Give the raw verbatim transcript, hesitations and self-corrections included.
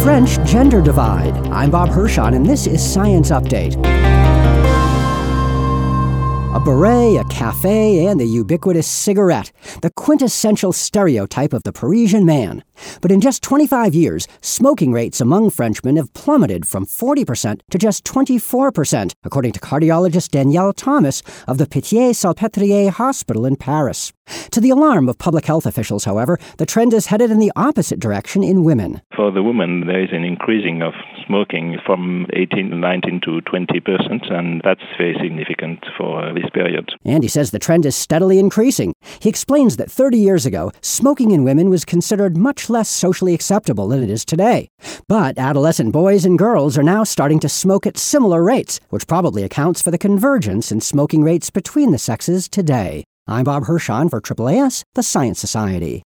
French gender divide. I'm Bob Hirschon, and this is Science Update. A beret, a cafe, and the ubiquitous cigarette, the quintessential stereotype of the Parisian man. But in just twenty-five years, smoking rates among Frenchmen have plummeted from forty percent to just twenty-four percent, according to cardiologist Danielle Thomas of the Pitié-Salpêtrière Hospital in Paris. To the alarm of public health officials, however, the trend is headed in the opposite direction in women. For the women, there is an increasing of smoking from eighteen, nineteen to twenty percent, and that's very significant for this period. And he says the trend is steadily increasing. He explains that thirty years ago, smoking in women was considered much less socially acceptable than it is today. But adolescent boys and girls are now starting to smoke at similar rates, which probably accounts for the convergence in smoking rates between the sexes today. I'm Bob Hirschon for A A A S, the Science Society.